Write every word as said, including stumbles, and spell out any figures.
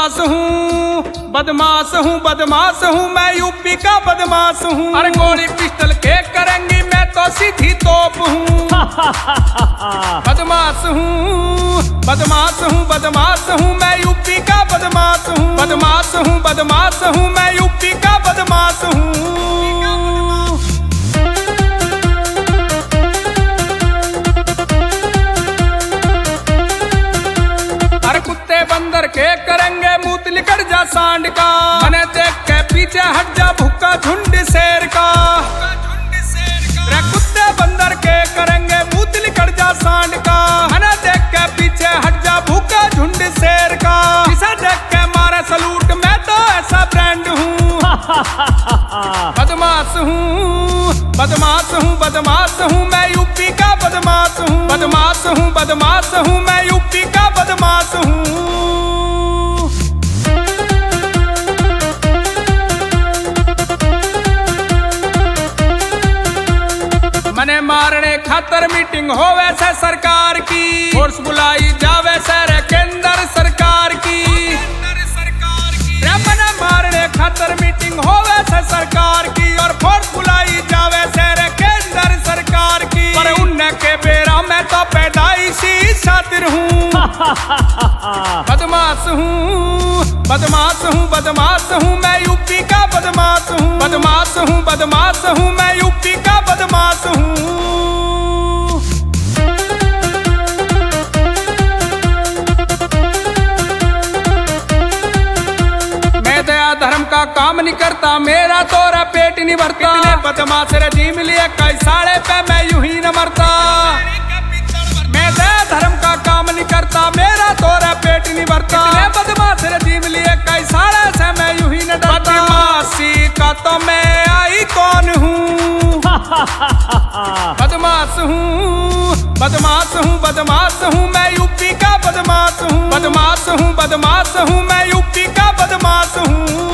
बदमाश हूँ बदमाश हूँ बदमाश हूँ मैं यूपी का बदमाश हूँ। अरे गोली पिस्टल के करेंगी मैं तो सीधी तोप हूँ। बदमाश हूँ बदमाश हूँ बदमाश हूँ मैं यूपी का बदमाश हूँ। बदमाश हूँ बदमाश हूँ मैं यूपी का बदमाश हूँ। कुत्ते बंदर के करेंगे मूत निकल जा सांड का। मैंने देख के पीछे हट जा भुक्का झुंड शेर का। कुत्ते बंदर के करेंगे मूत निकल जा सांड का। मैंने देख के पीछे हट जा भुक्का झुंड शेर का। इसे देख के मारे सलूट मैं तो ऐसा ब्रांड हूँ। बदमाश हूँ बदमाश हूँ बदमाश हूँ मैं यूपी का बदमाश हूँ। बदमाश हूँ बदमाश हूँ मैं यूपी का बदमाश हूँ। मने मारने खातर मीटिंग हो वैसे सरकार की। फोर्स बुलाई जावे शहर केंद्र सरकार की। मने मारने खातर मीटिंग हो वैसे सरकार की। और फोर्स बुलाई जावे शहर केंद्र सरकार की। पर उन्ने के बेरा मैं तो पैदाइशी शातिर हूँ। बदमाश हूँ बदमाश हूँ बदमाश हूँ मैं यूपी का बदमाश हूँ। बदमाश हूँ बदमाश हूँ मैं यूपी का बदमाश हूँ। मैं दया धर्म का काम नहीं करता मेरा तोरा पेट नहीं भरता। बदमाश रजीम लिए कई साड़े पे मैं यूं ही न मरता। मैं दया धर्म का काम नहीं करता मेरा तोरा पेट नहीं भरता। बदमाश रजीम लिए कई साड़े से मैं यूं ही न डरता। बदमाशी का तो मैं आई कौन हूँ। बदमाश हूँ बदमाश हूँ बदमाश हूँ मैं यूपी का बदमाश हूँ। बदमाश हूँ बदमाश हूँ मैं यूपी का बदमाश हूँ।